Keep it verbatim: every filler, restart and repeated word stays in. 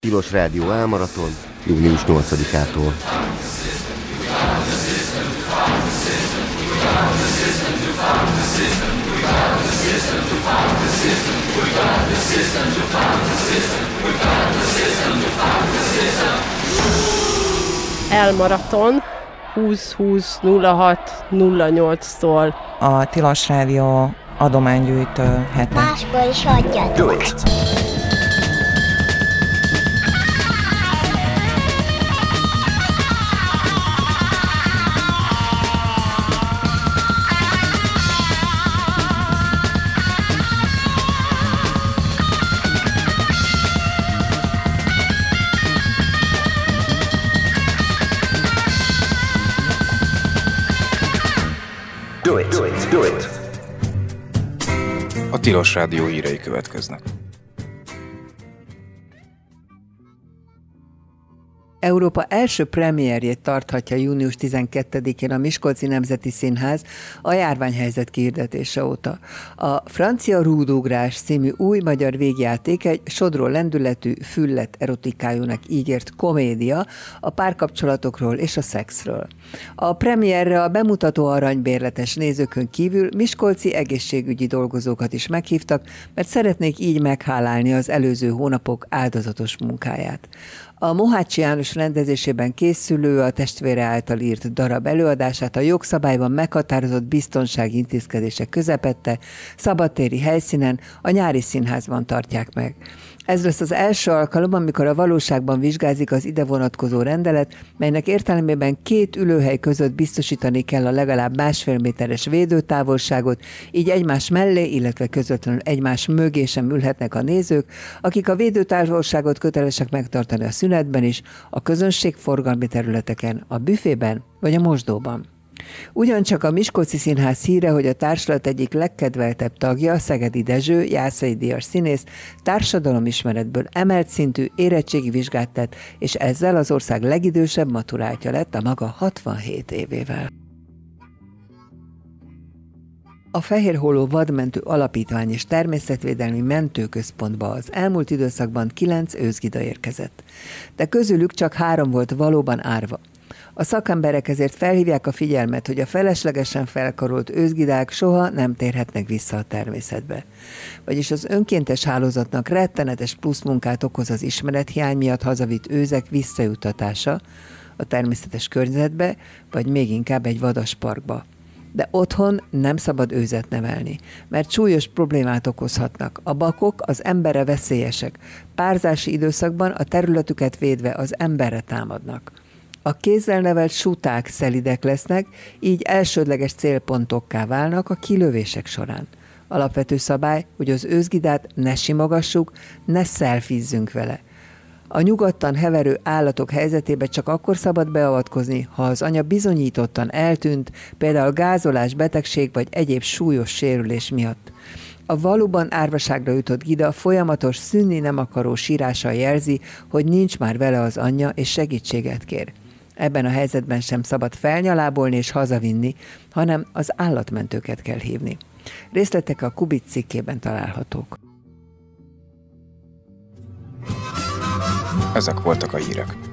Tilos Rádió Álmaraton, június nyolcadikától. Elmaraton húsz húsz nulla hat nulla nyolctól. A Tilos Rádió adománygyűjtő hete. Máskor is adjatok. Do it, do it, do it. A Tilos Rádió hírei következnek. Európa első premierjét tarthatja június tizenkettedikén a Miskolci Nemzeti Színház a járványhelyzet kihirdetése óta. A Francia rúdugrás című új magyar végjáték egy sodró lendületű, füllet erotikájúnak ígért komédia a párkapcsolatokról és a szexről. A premierre a bemutató aranybérletes nézőkön kívül miskolci egészségügyi dolgozókat is meghívtak, mert szeretnék így meghálálni az előző hónapok áldozatos munkáját. A Mohácsi János rendezésében készülő, a testvére által írt darab előadását a jogszabályban meghatározott biztonsági intézkedések közepette, szabadtéri helyszínen, a Nyári Színházban tartják meg. Ez lesz az első alkalom, amikor a valóságban vizsgázik az ide vonatkozó rendelet, melynek értelmében két ülőhely között biztosítani kell a legalább másfél méteres védőtávolságot, így egymás mellé, illetve közvetlenül egymás mögé sem ülhetnek a nézők, akik a védőtávolságot kötelesek megtartani a szünetben is, a közönségforgalmi területeken, a büfében vagy a mosdóban. Ugyancsak a Miskolci Színház híre, hogy a társulat egyik legkedveltebb tagja, Szegedi Dezső, Jászai díjas színész, társadalomismeretből emelt szintű érettségi vizsgát tett, és ezzel az ország legidősebb maturáltja lett a maga hatvanhét évével. A Fehérholló Vadmentő Alapítvány és Természetvédelmi Mentőközpontba az elmúlt időszakban kilenc őszgida érkezett, de közülük csak három volt valóban árva. A szakemberek ezért felhívják a figyelmet, hogy a feleslegesen felkarolt őszgidák soha nem térhetnek vissza a természetbe. Vagyis az önkéntes hálózatnak rettenetes pluszmunkát okoz az ismerethiány miatt hazavitt őzek visszajuttatása a természetes környezetbe, vagy még inkább egy vadasparkba. De otthon nem szabad őzet nevelni, mert súlyos problémát okozhatnak. A bakok az emberre veszélyesek. Párzási időszakban a területüket védve az emberre támadnak. A kézzel nevelt suták szelidek lesznek, így elsődleges célpontokká válnak a kilövések során. Alapvető szabály, hogy az őszgidát ne simogassuk, ne szelfizzünk vele. A nyugodtan heverő állatok helyzetébe csak akkor szabad beavatkozni, ha az anya bizonyítottan eltűnt, például gázolás, betegség vagy egyéb súlyos sérülés miatt. A valóban árvaságra jutott gida folyamatos, szűnni nem akaró sírással jelzi, hogy nincs már vele az anyja, és segítséget kér. Ebben a helyzetben sem szabad felnyalábolni és hazavinni, hanem az állatmentőket kell hívni. Részletek a Kubic cikkében találhatók. Ezek voltak a hírek.